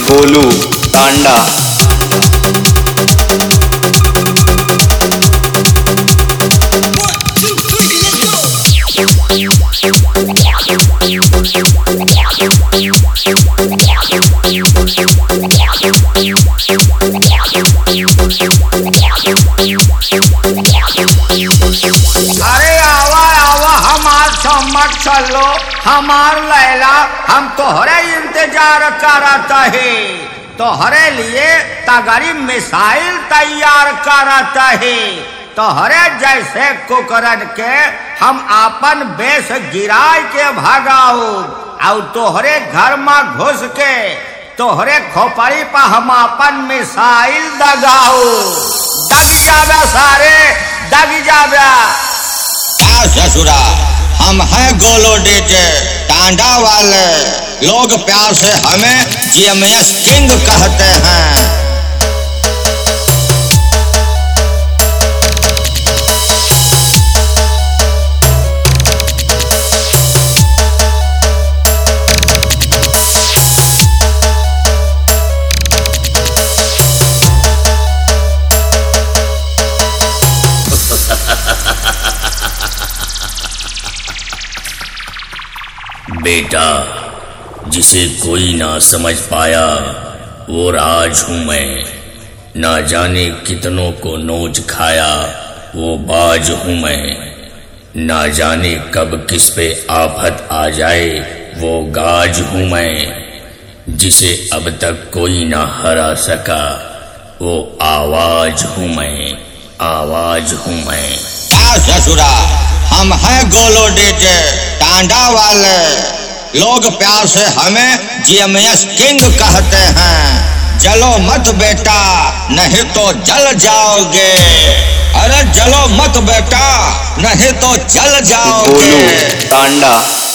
गोलू तांडा। अरे आवा आवा हमार सम्मत चलो हमार लैला, हम तोहरे इंतजार करत है, तोहरे लिए तगड़ी मिसाइल तैयार करत है। तोहरे जैसे कुकरन के हम अपन बेस गिराय के भगाऊ और तोहरे घर में घुस के तोहरे खोपड़ी पर हम अपन मिसाइल दगाऊ। दग जाबे सारे, दग जाबे। ससुरा हम हैं गोलो डीजे टांडा वाले, लोग प्यार से हमें जीएमएस किंग कहते हैं। बेटा, जिसे कोई ना समझ पाया वो राज हूं मैं, ना जाने कितनों को नोच खाया वो बाज हूं मैं, ना जाने कब किस पे आफत आ जाए वो गाज हूं मैं, जिसे अब तक कोई ना हरा सका वो आवाज हूं मैं, आवाज हूं मैं। ससुरा हम हैं गोलो डीजे टांडा वाले, लोग प्यार से हमें जीएमएस किंग कहते हैं। जलो मत बेटा नहीं तो जल जाओगे, अरे जलो मत बेटा नहीं तो जल जाओगे। गोलू तांडा।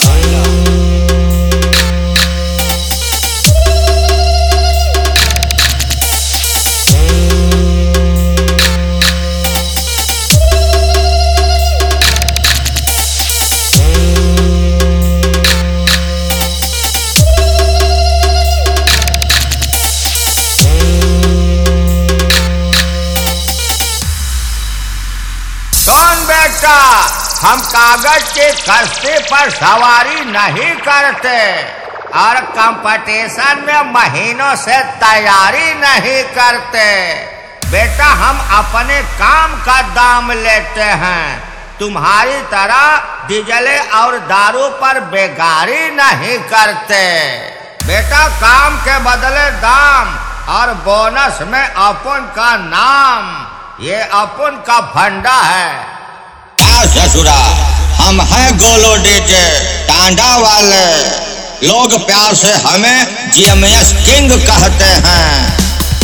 हम कागज के कश्ती पर सवारी नहीं करते और कंपटीशन में महीनों से तैयारी नहीं करते। बेटा हम अपने काम का दाम लेते हैं, तुम्हारी तरह डीजल और दारू पर बेगारी नहीं करते। बेटा काम के बदले दाम और बोनस में अपन का नाम, ये अपन का फंडा है। ससुरा हम हैं गोलो डीजे टांडा वाले, लोग प्यार से हमें जीएमएस किंग कहते हैं।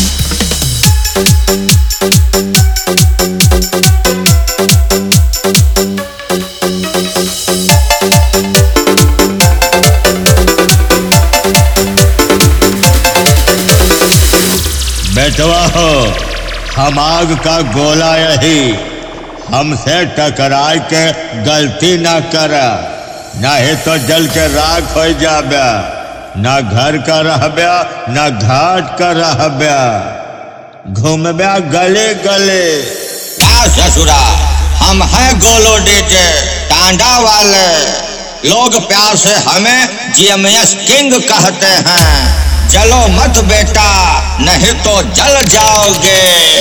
बेटवा हो हम आग का गोला यही, हमसे टकरा के गलती न कर, नहीं तो जल के राख हो जाबे, न घर का रहबे न घाट का रहबे, घूमबे गले गले। ससुरा हम हैं गोलो डीजे टांडा वाले, लोग प्यार से हमें जीएमएस किंग कहते हैं। चलो मत बेटा नहीं तो जल जाओगे।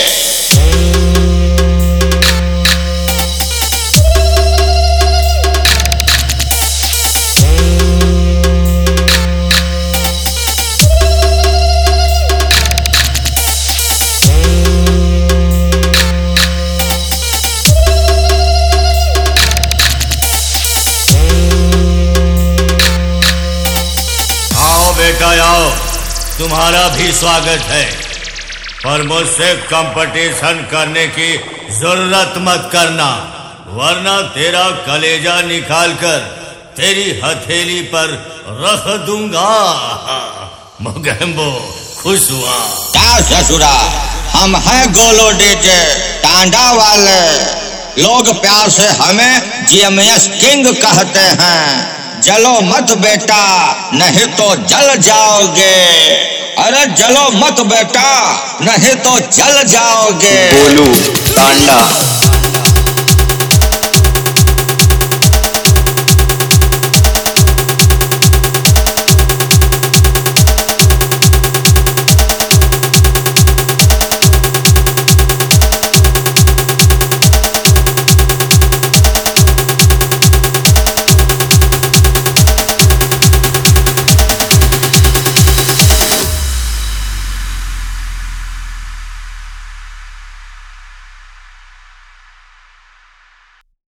बेटा आओ, तुम्हारा भी स्वागत है, पर मुझसे कंपटीशन करने की जरूरत मत करना, वरना तेरा कलेजा निकालकर तेरी हथेली पर रख दूंगा। मोगेम्बो खुश हुआ। क्या ससुरा हम हैं गोलो डीजे टांडा वाले, लोग प्यार से हमें जीएमएस किंग कहते हैं। जलो मत बेटा नहीं तो जल जाओगे। अरे जलो मत बेटा, नहीं तो जल जाओगे। गोलू, टांडा।